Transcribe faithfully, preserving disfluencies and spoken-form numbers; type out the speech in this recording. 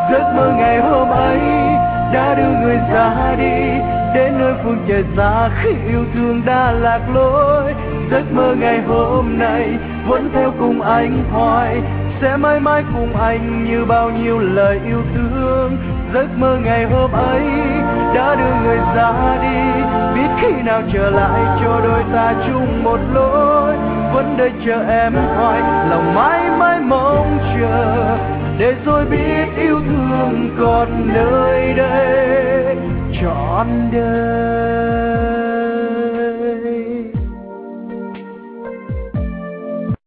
Giấc mơ ngày hôm ấy đã đưa người ra đi, đến nơi phương trời xa khi yêu thương đã lạc lối. Giấc mơ ngày hôm nay vẫn theo cùng anh hoài, sẽ mãi mãi cùng anh như bao nhiêu lời yêu thương. Giấc mơ ngày hôm ấy đã đưa người ra đi, biết khi nào trở lại cho đôi ta chung một lối. Vẫn đợi chờ em hoài, lòng mãi mãi mong chờ, để rồi biết yêu thương còn nơi đây trọn đời.